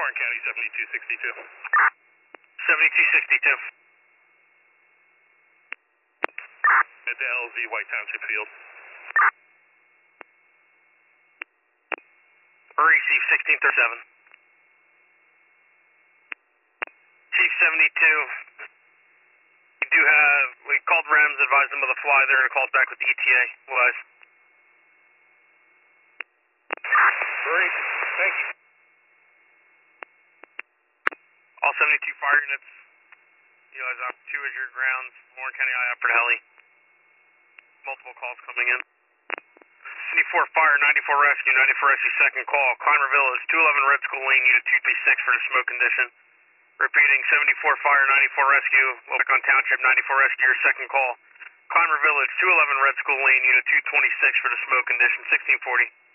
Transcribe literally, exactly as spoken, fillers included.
Warren County seventy-two sixty-two. seventy-two sixty-two. At the L Z White Township Field. Receive sixteen thirty-seven. Chief seventy-two. We do have, we called R E Ms, advised them of the fly there, and called back with the E T A. Was. Great, thank you. All seventy-two fire units, you guys up two as your grounds, Warren County I Opera Heli. Multiple calls coming in. seventy-four fire, ninety-four rescue, ninety-four rescue second call. Clymer Village, two eleven Red School Lane, unit two three six for the smoke condition. Repeating, seventy-four fire, ninety-four rescue, Wilcon Township, ninety-four rescue, your second call. Clymer Village, two eleven Red School Lane, unit two twenty-six for the smoke condition, sixteen forty.